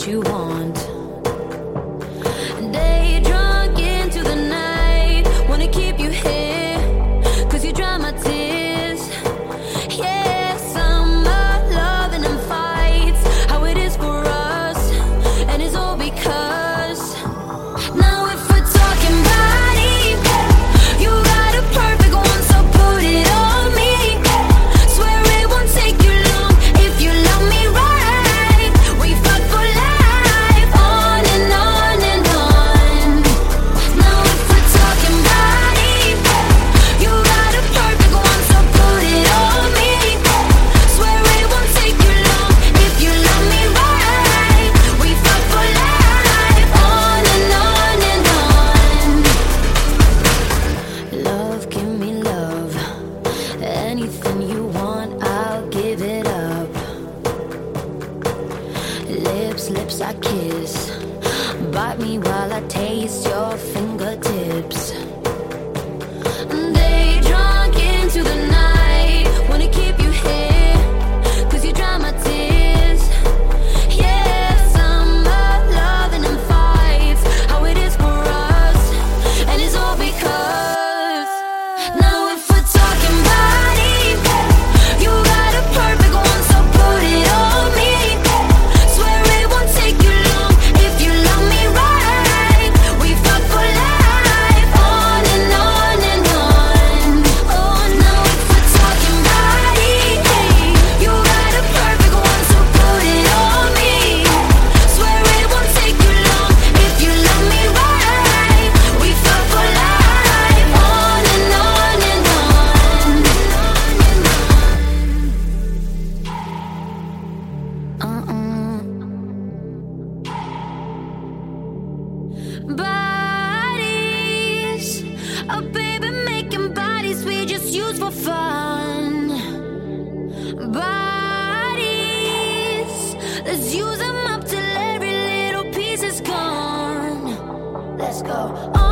what you want. Day drunk into the night, wanna keep you here, 'cause you dry my tears. Yeah, summer loving and fights, how it is for us, and it's all because now if we're talking body, you got a perfect one, so put it on me. Swear it won't take you long if you love me right. We fuck for life, on and on and on. Now if we're talking body, you got a perfect one, so put it on me. Swear it won't take you long if you love me right. We fuck for life, on and on and on. Love, give me love. Anything you want, I'll give it up. Lips, lips I kiss. Bite me while I taste your fingertips. Day drunk into the night, wanna keep you here, 'cause you dry my tears. Yeah, summer loving and fights, how it is for us, and it's all because now if we're talking body, you got a perfect one, so put it on me. Swear it won't take you long if you love me right. We fuck for life, on and on and on. Oh, now if we're talking body, you got a perfect one, so put it on me. Swear it won't take you long if you love me right. We fuck for life, on and on and on. Bodies, oh baby, making bodies we just use for fun. Bodies, let's use them up till every little piece is gone. Let's go.